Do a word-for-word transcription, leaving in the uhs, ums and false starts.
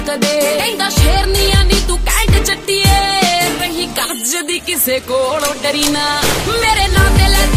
ਕਦੇ ਕਹਿੰਦਾ ਸ਼ੇਰਨੀਆਂ ਨੀ ਤੂੰ ਕੈਂਟ ਚੱਟੀਏ ਰਹੀ ਕਰਜ਼ ਦੀ ਕਿਸੇ ਕੋਲੋਂ ਡਰੀ ਨਾ ਮੇਰੇ ਨਾਂ ਤੇ ਲੈ